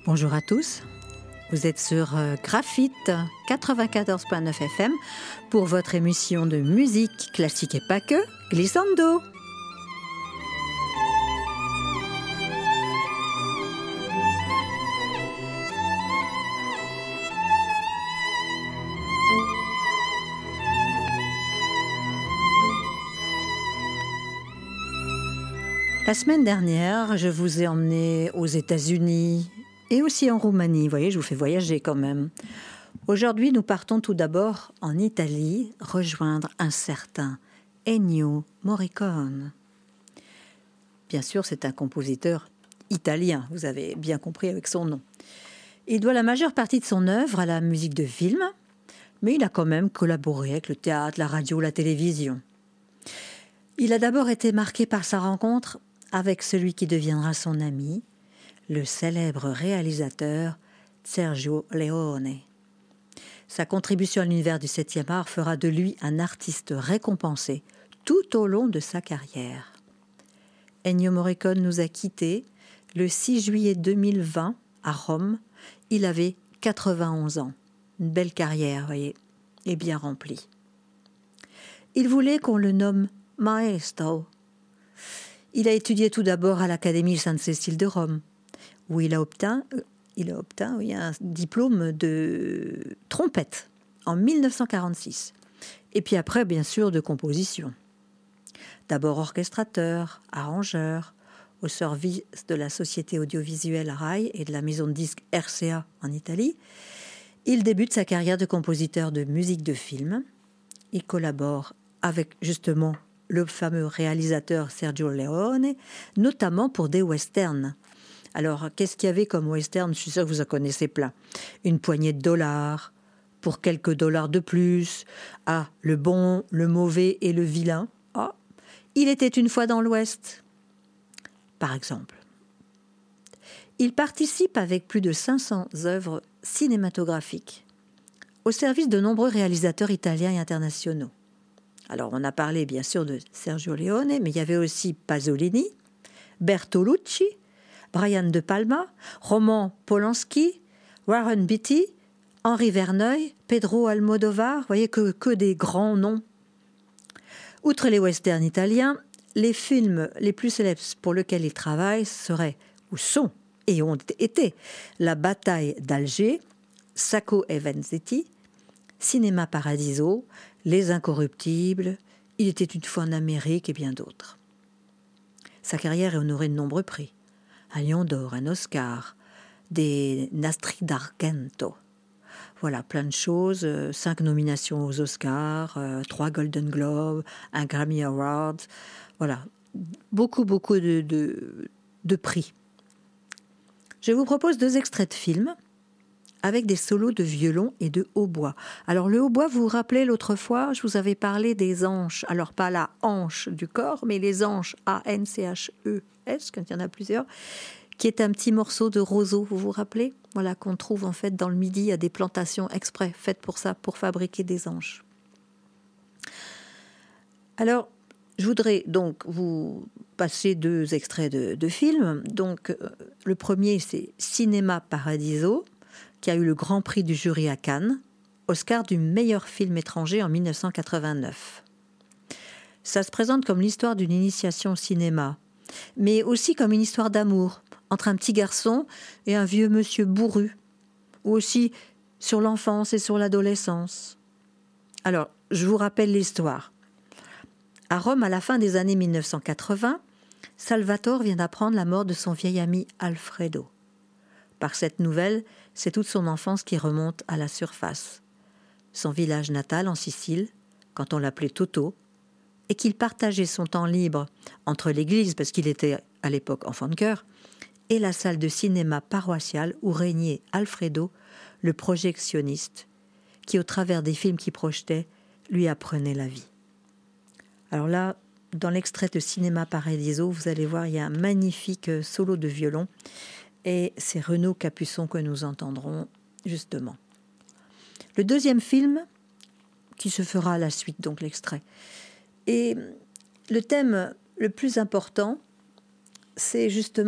Bonjour à tous, vous êtes sur Graphite 94.9 FM pour votre émission de musique classique et pas que, Glissando. La semaine dernière, je vous ai emmené aux États-Unis et aussi en Roumanie. Vous voyez, je vous fais voyager quand même. Aujourd'hui, nous partons tout d'abord en Italie, rejoindre un certain Ennio Morricone. Bien sûr, c'est un compositeur italien, vous avez bien compris avec son nom. Il doit la majeure partie de son œuvre à la musique de film, mais il a quand même collaboré avec le théâtre, la radio, la télévision. Il a d'abord été marqué par sa rencontre avec celui qui deviendra son ami, le célèbre réalisateur Sergio Leone. Sa contribution à l'univers du 7e art fera de lui un artiste récompensé tout au long de sa carrière. Ennio Morricone nous a quittés le 6 juillet 2020 à Rome. Il avait 91 ans. Une belle carrière, voyez, et bien remplie. Il voulait qu'on le nomme Maestro. Il a étudié tout d'abord à l'Académie Sainte-Cécile de Rome, où il a obtint un diplôme de trompette en 1946. Et puis après, bien sûr, de composition. D'abord orchestrateur, arrangeur, au service de la société audiovisuelle RAI et de la maison de disques RCA en Italie. Il débute sa carrière de compositeur de musique de film. Il collabore avec justement le fameux réalisateur Sergio Leone, notamment pour des westerns. Alors, qu'est-ce qu'il y avait comme western? Je suis sûre que vous en connaissez plein. Une poignée de dollars, pour quelques dollars de plus. Ah, le bon, le mauvais et le vilain. Ah, il était une fois dans l'Ouest, par exemple. Il participe avec plus de 500 œuvres cinématographiques, au service de nombreux réalisateurs italiens et internationaux. Alors, on a parlé bien sûr de Sergio Leone, mais il y avait aussi Pasolini, Bertolucci, Brian De Palma, Roman Polanski, Warren Beatty, Henri Verneuil, Pedro Almodovar, vous voyez que des grands noms. Outre les westerns italiens, les films les plus célèbres pour lesquels il travaille seraient, ou sont, et ont été, La bataille d'Alger, Sacco e Vanzetti, Cinéma Paradiso, Les Incorruptibles, Il était une fois en Amérique et bien d'autres. Sa carrière est honorée de nombreux prix. Un Lion d'Or, un Oscar, des Nastri d'Argento. Voilà, plein de choses. 5 nominations aux Oscars, 3 Golden Globes, un Grammy Award. Voilà, beaucoup de prix. Je vous propose 2 extraits de films avec des solos de violon et de hautbois. Alors le hautbois, vous vous rappelez l'autre fois, je vous avais parlé des anches. Alors pas la hanche du corps, mais les anches, A-N-C-H-E-S, quand il y en a plusieurs, qui est un petit morceau de roseau, vous vous rappelez? Voilà, qu'on trouve en fait dans le Midi, il y a des plantations exprès faites pour ça, pour fabriquer des anches. Alors, je voudrais donc vous passer 2 extraits de films. Donc, le premier, c'est Cinéma Paradiso, qui a eu le Grand Prix du jury à Cannes, Oscar du meilleur film étranger en 1989. Ça se présente comme l'histoire d'une initiation au cinéma, mais aussi comme une histoire d'amour entre un petit garçon et un vieux monsieur bourru, ou aussi sur l'enfance et sur l'adolescence. Alors, je vous rappelle l'histoire. À Rome, à la fin des années 1980, Salvatore vient d'apprendre la mort de son vieil ami Alfredo. Par cette nouvelle, c'est toute son enfance qui remonte à la surface. Son village natal en Sicile, quand on l'appelait Toto, et qu'il partageait son temps libre entre l'église, parce qu'il était à l'époque enfant de chœur, et la salle de cinéma paroissiale où régnait Alfredo, le projectionniste, qui, au travers des films qu'il projetait, lui apprenait la vie. Alors là, dans l'extrait de Cinéma Paradiso, vous allez voir, il y a un magnifique solo de violon, et c'est Renaud Capuçon que nous entendrons justement. Le deuxième film, qui se fera à la suite, donc l'extrait. Et le thème le plus important, c'est justement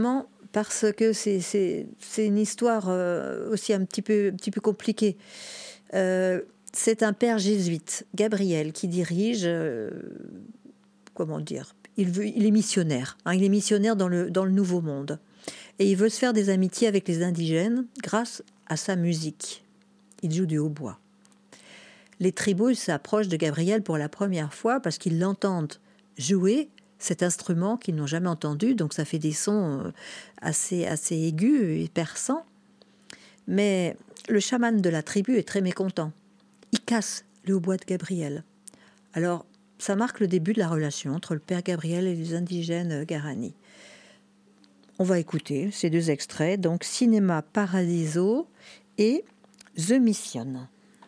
parce que c'est une histoire aussi un petit peu compliquée. C'est un père jésuite, Gabriel, qui dirige, comment dire, il est missionnaire. Hein, il est missionnaire dans le Nouveau Monde. Et il veut se faire des amitiés avec les indigènes grâce à sa musique. Il joue du hautbois. Les tribus s'approchent de Gabriel pour la première fois parce qu'ils l'entendent jouer cet instrument qu'ils n'ont jamais entendu. Donc ça fait des sons assez aigus et perçants. Mais le chaman de la tribu est très mécontent. Il casse le hautbois de Gabriel. Alors ça marque le début de la relation entre le père Gabriel et les indigènes Guarani. On va écouter ces deux extraits, donc Cinema Paradiso et The Mission.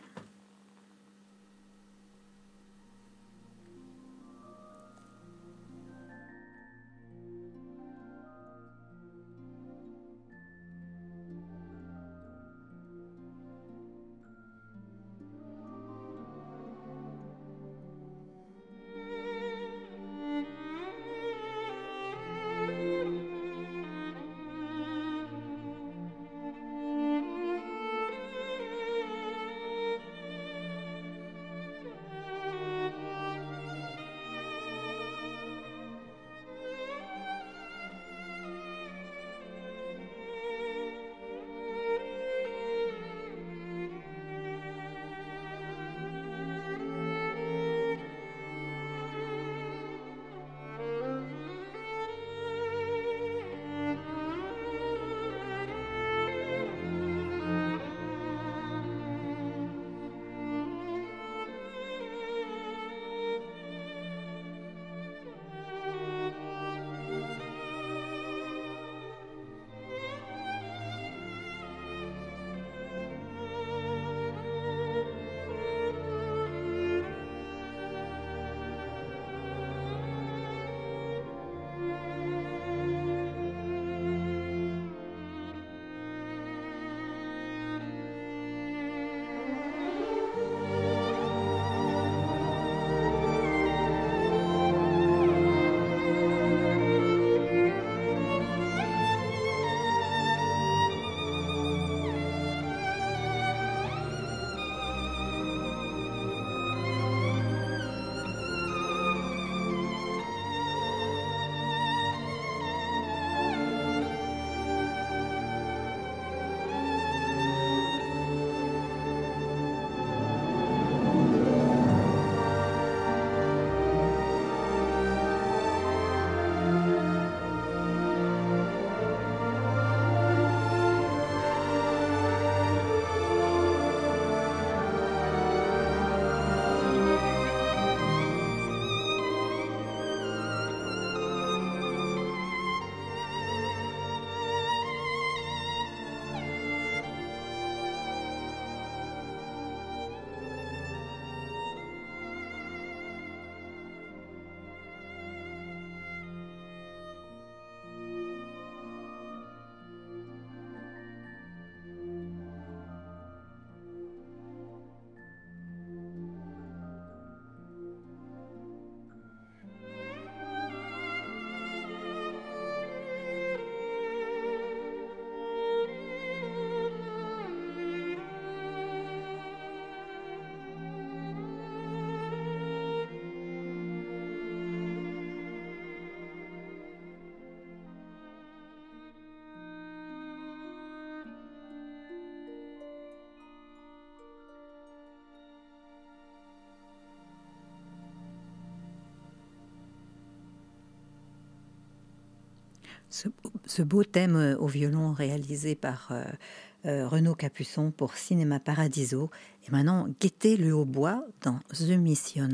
Ce beau thème au violon réalisé par Renaud Capuçon pour Cinema Paradiso. Et maintenant, guettez le hautbois dans The Mission.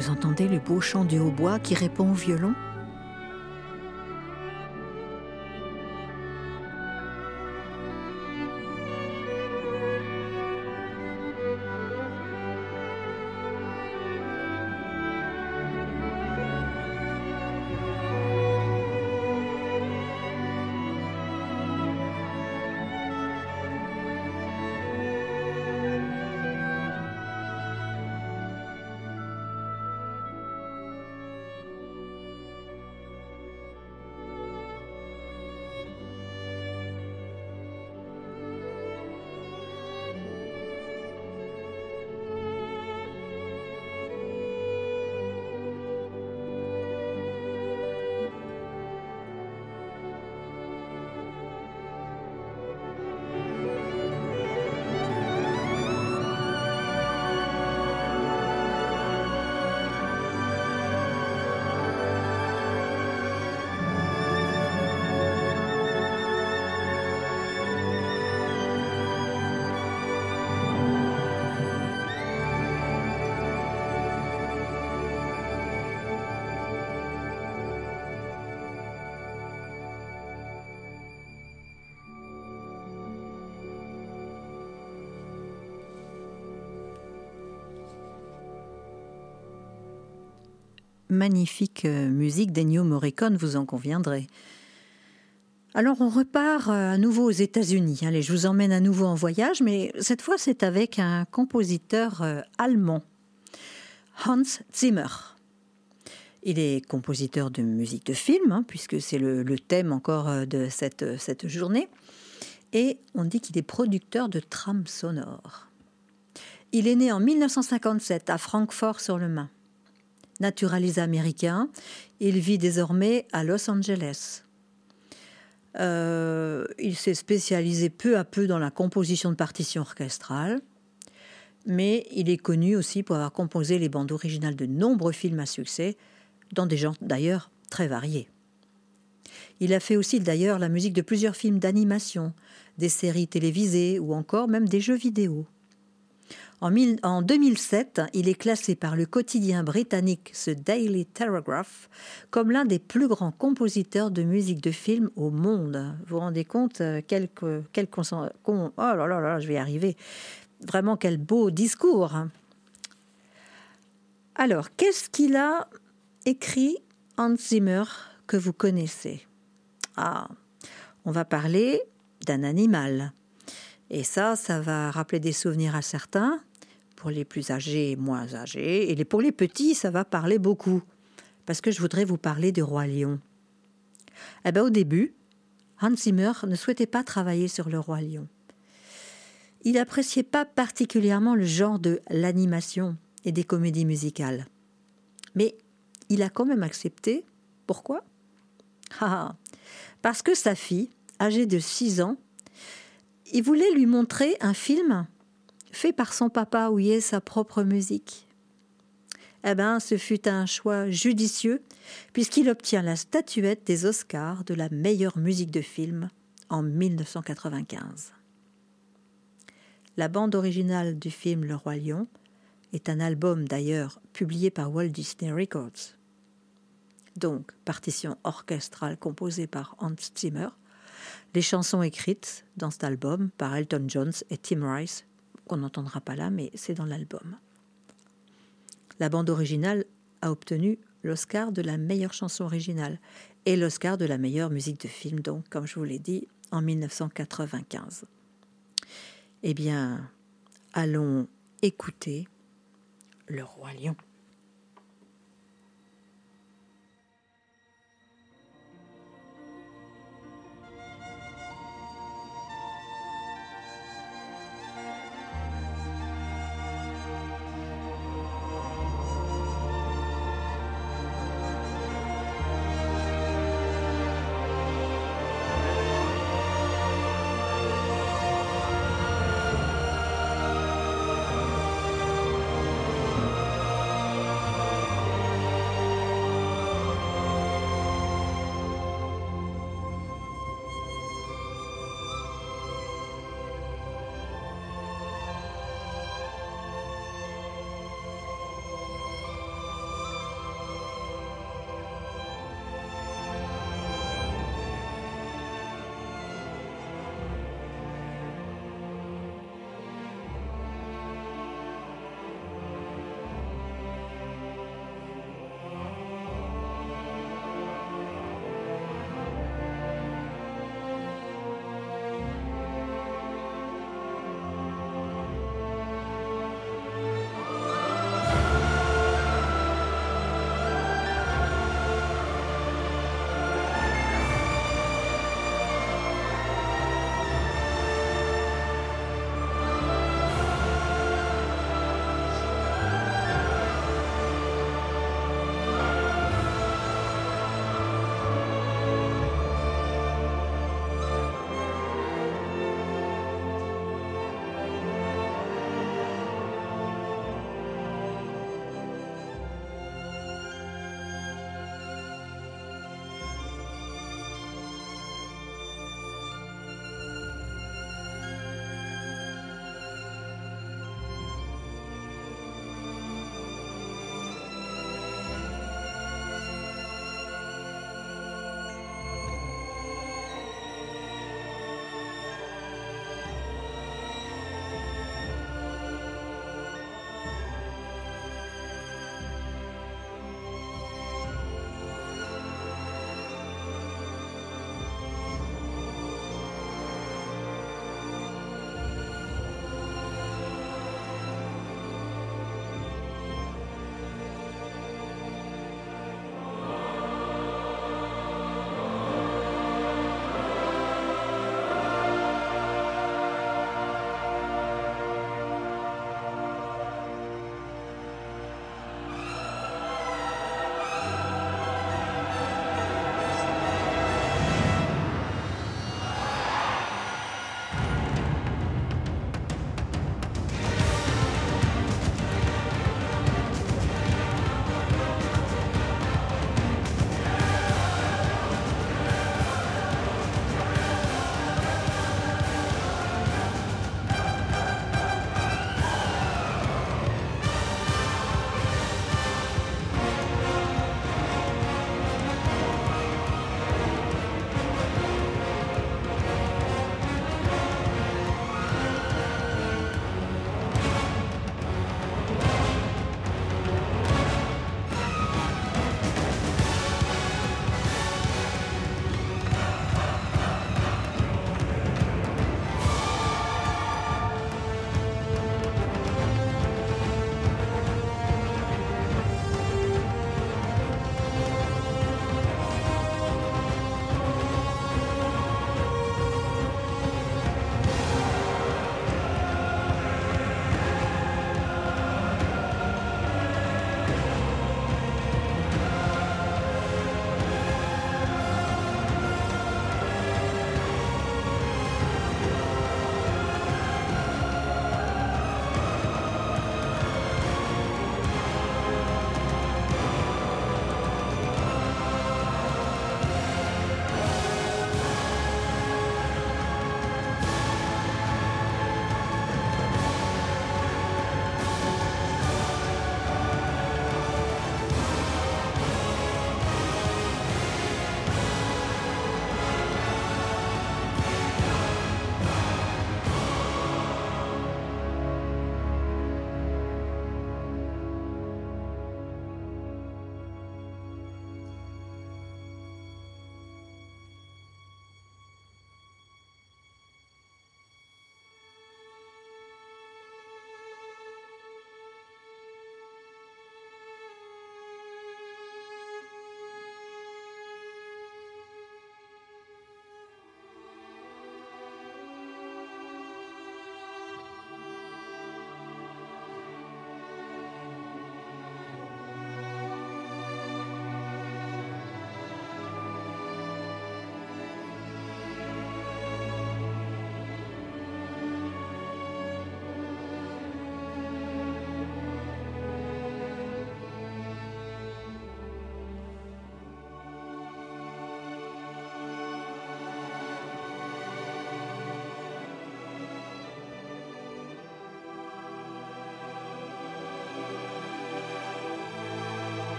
Vous entendez le beau chant du hautbois qui répond au violon? Magnifique musique d'Ennio Morricone, vous en conviendrez. Alors on repart à nouveau aux États-Unis. Allez, je vous emmène à nouveau en voyage, mais cette fois c'est avec un compositeur allemand, Hans Zimmer. Il est compositeur de musique de film, puisque c'est le thème encore de cette journée. Et on dit qu'il est producteur de trames sonores. Il est né en 1957 à Francfort-sur-le-Main. Naturalisé américain, il vit désormais à Los Angeles. Il s'est spécialisé peu à peu dans la composition de partitions orchestrales, mais il est connu aussi pour avoir composé les bandes originales de nombreux films à succès, dans des genres d'ailleurs très variés. Il a fait aussi d'ailleurs la musique de plusieurs films d'animation, des séries télévisées ou encore même des jeux vidéo. En 2007, il est classé par le quotidien britannique The Daily Telegraph comme l'un des plus grands compositeurs de musique de film au monde. Vous vous rendez compte oh là là là, je vais y arriver. Vraiment, quel beau discours. Alors, qu'est-ce qu'il a écrit, Hans Zimmer, que vous connaissez? On va parler d'un animal. Et ça va rappeler des souvenirs à certains. Pour les plus âgés et moins âgés. Et pour les petits, ça va parler beaucoup. Parce que je voudrais vous parler du Roi Lion. Au début, Hans Zimmer ne souhaitait pas travailler sur le Roi Lion. Il n'appréciait pas particulièrement le genre de l'animation et des comédies musicales. Mais il a quand même accepté. Pourquoi? Parce que sa fille, âgée de 6 ans, il voulait lui montrer un film fait par son papa où il y a sa propre musique. Ce fut un choix judicieux puisqu'il obtient la statuette des Oscars de la meilleure musique de film en 1995. La bande originale du film Le Roi Lion est un album d'ailleurs publié par Walt Disney Records. Donc, partition orchestrale composée par Hans Zimmer, les chansons écrites dans cet album par Elton John et Tim Rice, qu'on n'entendra pas là, mais c'est dans l'album. La bande originale a obtenu l'Oscar de la meilleure chanson originale et l'Oscar de la meilleure musique de film, donc, comme je vous l'ai dit, en 1995. Eh bien, allons écouter Le Roi Lion.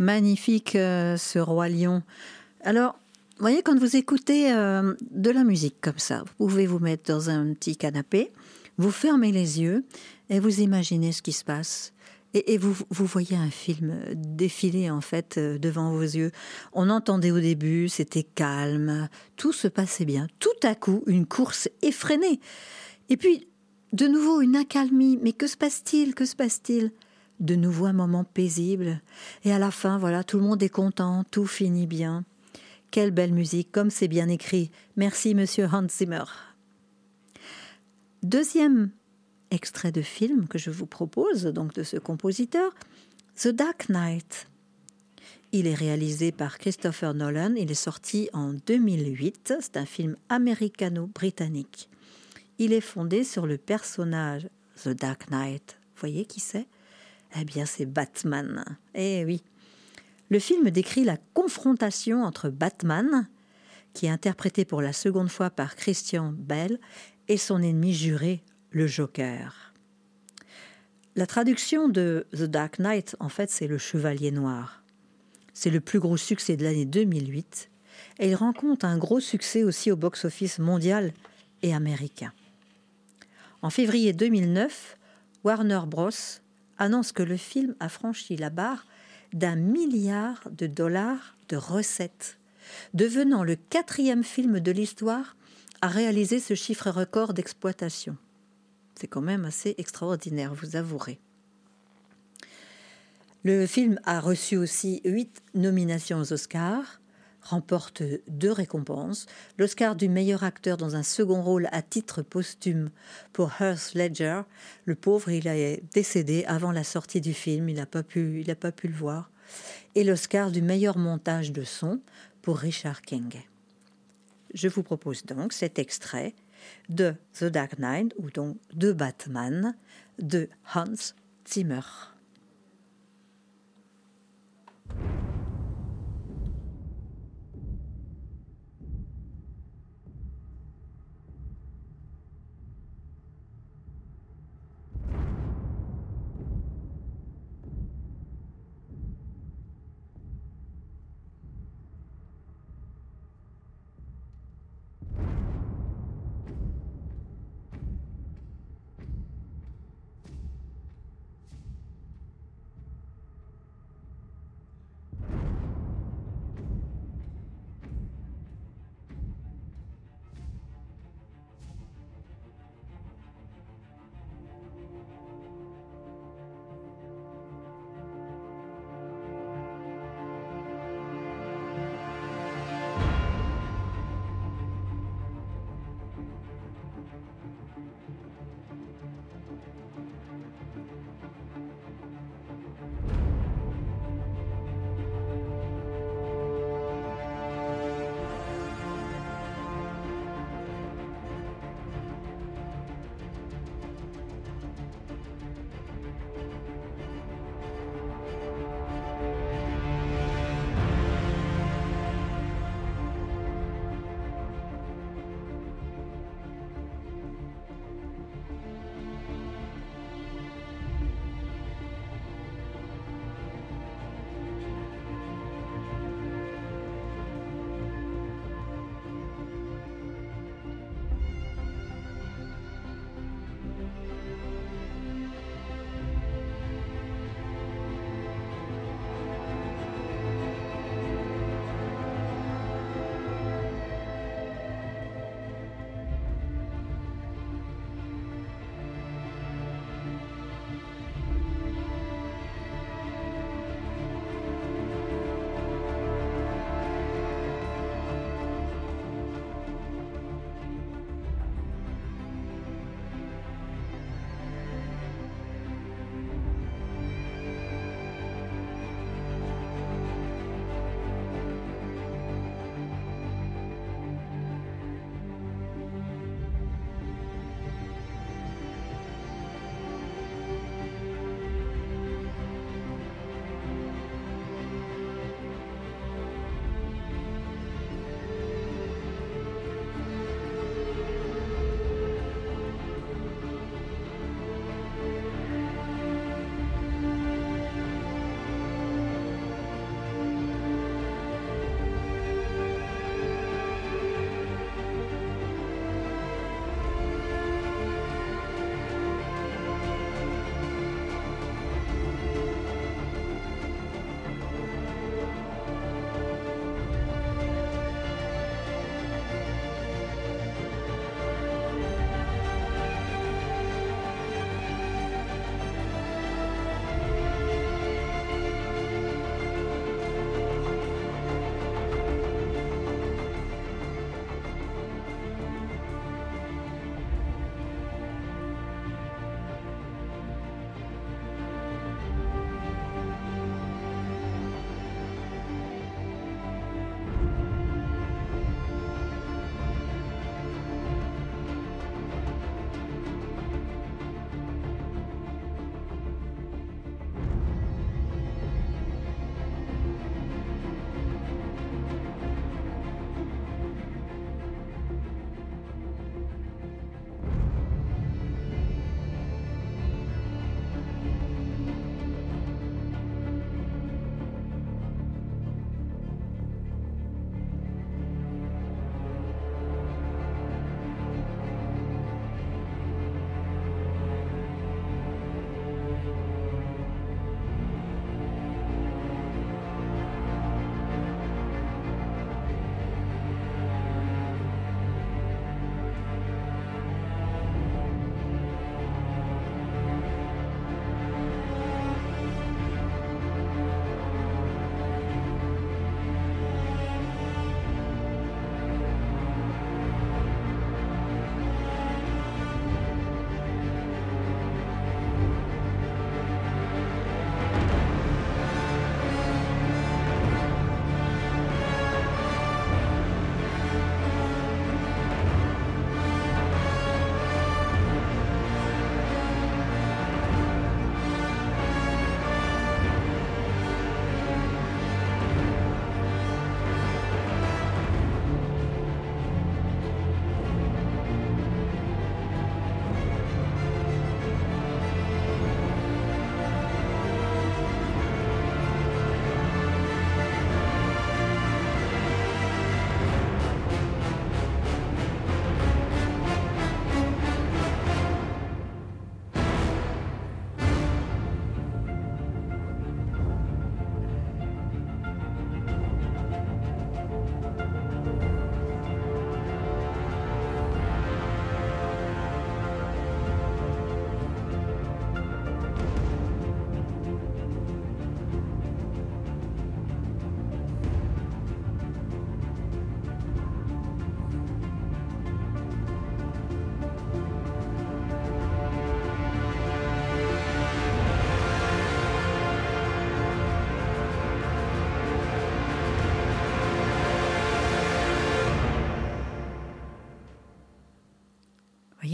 Magnifique, ce Roi Lion. Alors, vous voyez, quand vous écoutez de la musique comme ça, vous pouvez vous mettre dans un petit canapé, vous fermez les yeux et vous imaginez ce qui se passe. Et vous voyez un film défiler en fait devant vos yeux. On entendait au début, c'était calme, tout se passait bien. Tout à coup, une course effrénée. Et puis, de nouveau, une accalmie. Mais que se passe-t-il? Que se passe-t-il? De nouveau, un moment paisible. Et à la fin, voilà, tout le monde est content, tout finit bien. Quelle belle musique, comme c'est bien écrit. Merci, monsieur Hans Zimmer. Deuxième extrait de film que je vous propose, donc de ce compositeur, The Dark Knight. Il est réalisé par Christopher Nolan, il est sorti en 2008, c'est un film américano-britannique. Il est fondé sur le personnage The Dark Knight. Vous voyez qui c'est? Eh bien, c'est Batman. Eh oui. Le film décrit la confrontation entre Batman, qui est interprété pour la seconde fois par Christian Bale, et son ennemi juré, le Joker. La traduction de The Dark Knight, en fait, c'est le Chevalier Noir. C'est le plus gros succès de l'année 2008 et il rencontre un gros succès aussi au box-office mondial et américain. En février 2009, Warner Bros. Annonce que le film a franchi la barre d'1 milliard de dollars de recettes, devenant le 4e film de l'histoire à réaliser ce chiffre record d'exploitation. C'est quand même assez extraordinaire, vous avouerez. Le film a reçu aussi 8 nominations aux Oscars, remporte 2 récompenses. L'Oscar du meilleur acteur dans un second rôle à titre posthume pour Heath Ledger. Le pauvre, il est décédé avant la sortie du film, il n'a pas pu le voir. Et l'Oscar du meilleur montage de son pour Richard King. Je vous propose donc cet extrait de The Dark Knight, ou donc de Batman, de Hans Zimmer.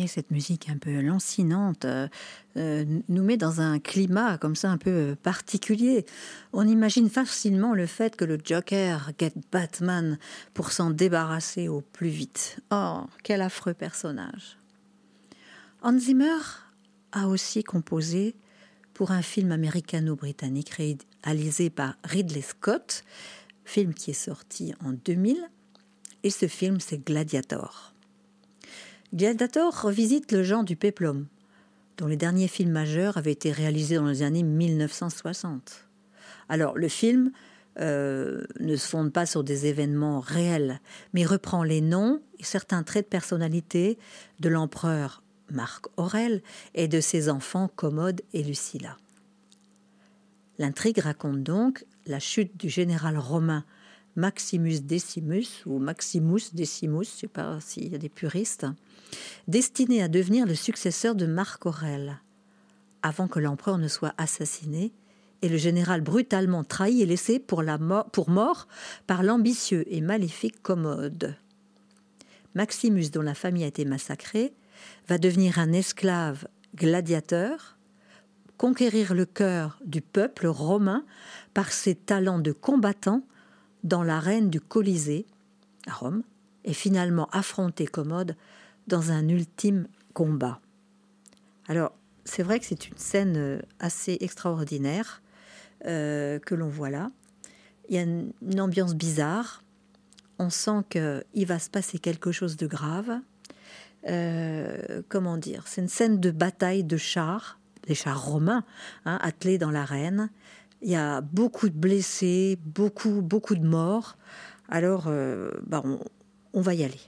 adoré cette musique un peu lancinante, nous met dans un climat comme ça un peu particulier. On imagine facilement le fait que le Joker guette Batman pour s'en débarrasser au plus vite. Oh, quel affreux personnage. Hans Zimmer a aussi composé pour un film américano-britannique réalisé par Ridley Scott, film qui est sorti en 2000, et ce film c'est Gladiator. Gladiator revisite le genre du péplum, dont les derniers films majeurs avaient été réalisés dans les années 1960. Alors le film ne se fonde pas sur des événements réels, mais reprend les noms et certains traits de personnalité de l'empereur Marc Aurèle et de ses enfants Commode et Lucilla. L'intrigue raconte donc la chute du général romain Maximus Decimus, ou Maximus Decimus, je ne sais pas s'il y a des puristes, destiné à devenir le successeur de Marc Aurèle, avant que l'empereur ne soit assassiné, et le général brutalement trahi et laissé pour mort par l'ambitieux et maléfique Commode. Maximus, dont la famille a été massacrée, va devenir un esclave gladiateur, conquérir le cœur du peuple romain par ses talents de combattant dans l'arène du Colisée, à Rome, et finalement affronter Commode dans un ultime combat. Alors, c'est vrai que c'est une scène assez extraordinaire que l'on voit là. Il y a une ambiance bizarre. On sent qu'il va se passer quelque chose de grave. Comment dire, c'est une scène de bataille de chars, des chars romains, attelés dans l'arène. Il y a beaucoup de blessés, beaucoup de morts. Alors, on va y aller.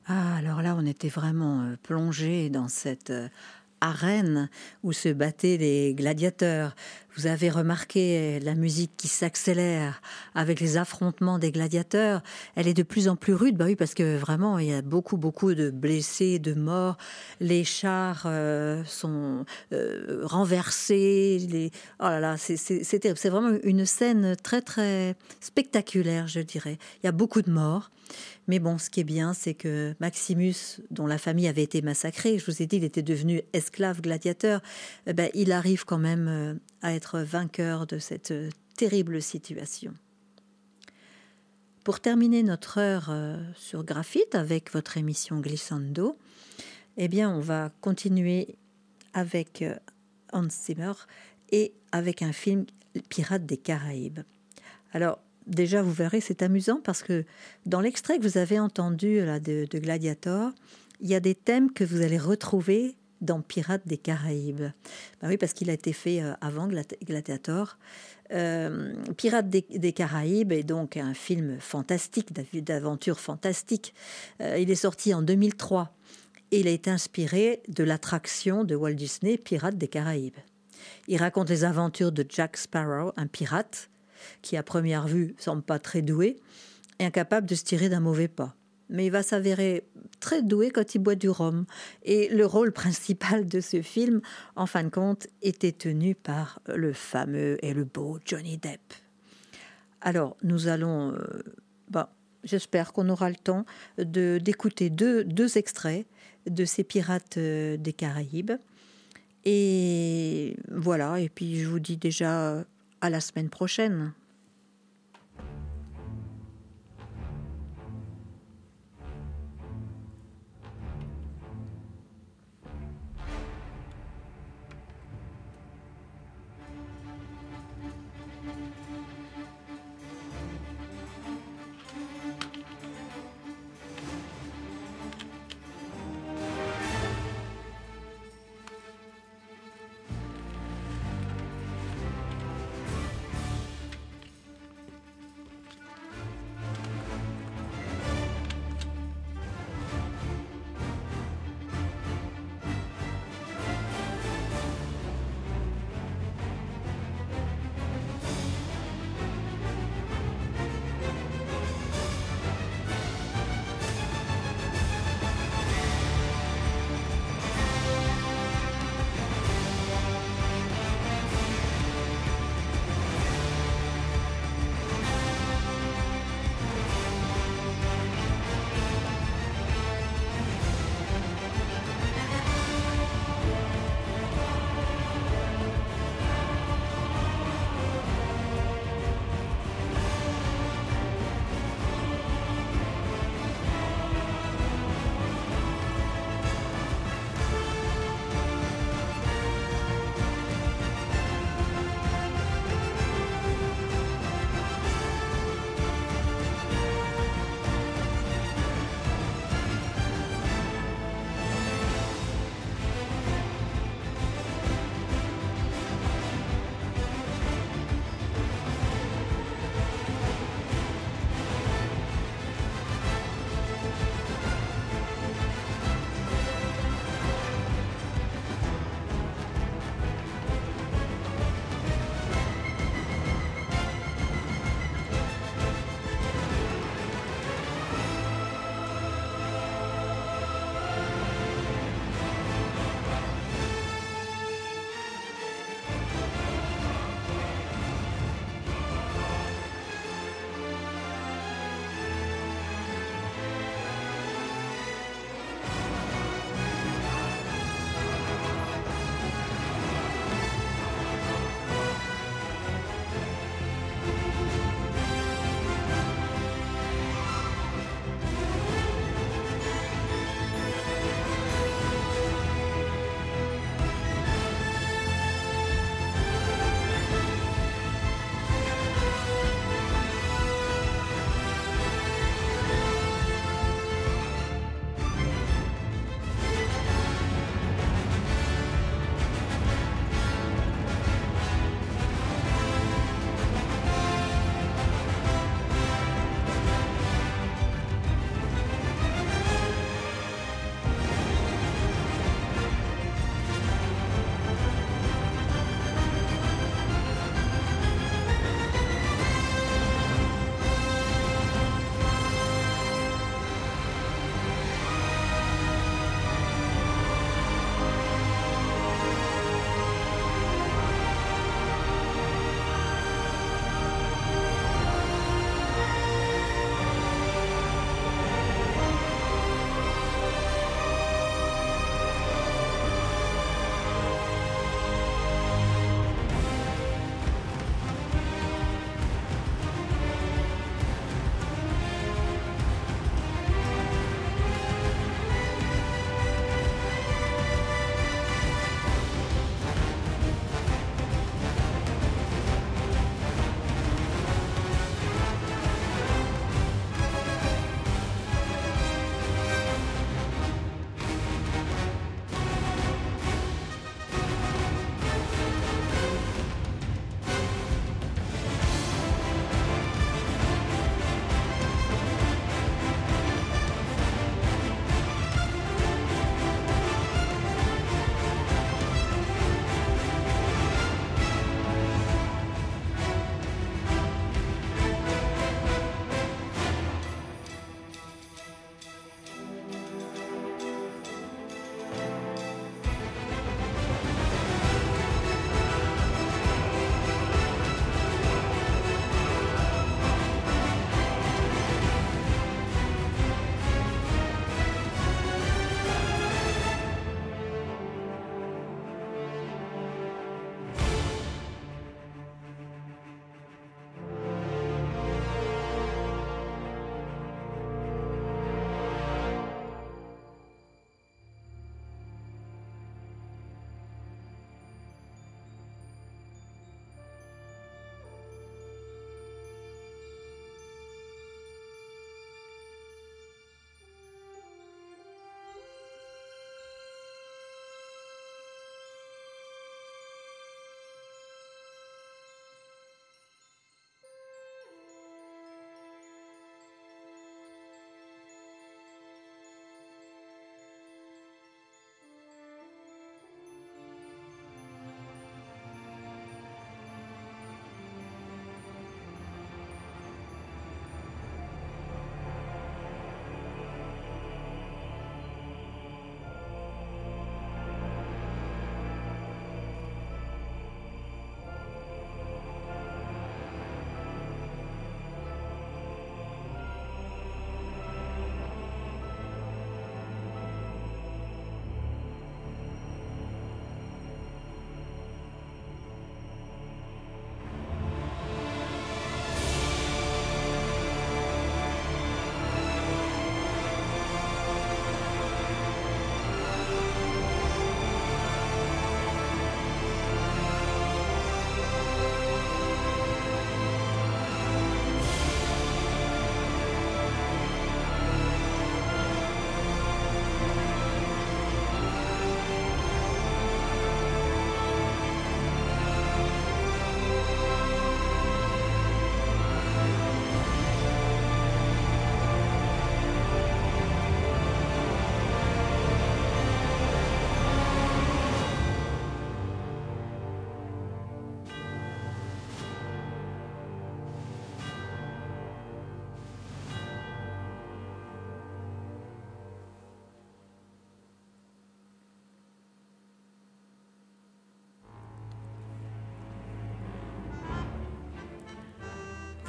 Ah, alors là, on était vraiment plongé dans cette arène où se battaient les gladiateurs. Vous avez remarqué la musique qui s'accélère avec les affrontements des gladiateurs. Elle est de plus en plus rude, bah oui, parce que vraiment, il y a beaucoup, beaucoup de blessés, de morts. Les chars sont renversés. Oh là là, c'est terrible. C'est vraiment une scène très, très spectaculaire, je dirais. Il y a beaucoup de morts. Mais bon, ce qui est bien, c'est que Maximus, dont la famille avait été massacrée, je vous ai dit, il était devenu esclave gladiateur, il arrive quand même à être vainqueur de cette terrible situation. Pour terminer notre heure sur Graphite avec votre émission Glissando, on va continuer avec Hans Zimmer et avec un film Pirates des Caraïbes. Alors, déjà, vous verrez, c'est amusant parce que dans l'extrait que vous avez entendu là, de Gladiator, il y a des thèmes que vous allez retrouver dans Pirates des Caraïbes. Ben oui, parce qu'il a été fait avant Gladiator. Pirates des Caraïbes est donc un film fantastique, d'aventure fantastique. Il est sorti en 2003 et il a été inspiré de l'attraction de Walt Disney, Pirates des Caraïbes. Il raconte les aventures de Jack Sparrow, un pirate, qui à première vue semble pas très doué et incapable de se tirer d'un mauvais pas. Mais il va s'avérer très doué quand il boit du rhum. Et le rôle principal de ce film, en fin de compte, était tenu par le fameux et le beau Johnny Depp. Alors, nous allons... j'espère qu'on aura le temps d'écouter deux extraits de ces Pirates des Caraïbes. Et voilà, et puis je vous dis déjà... à la semaine prochaine.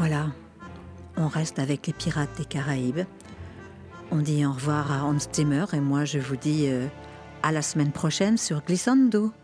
Voilà, on reste avec les Pirates des Caraïbes. On dit au revoir à Hans Zimmer et moi je vous dis à la semaine prochaine sur Glissando.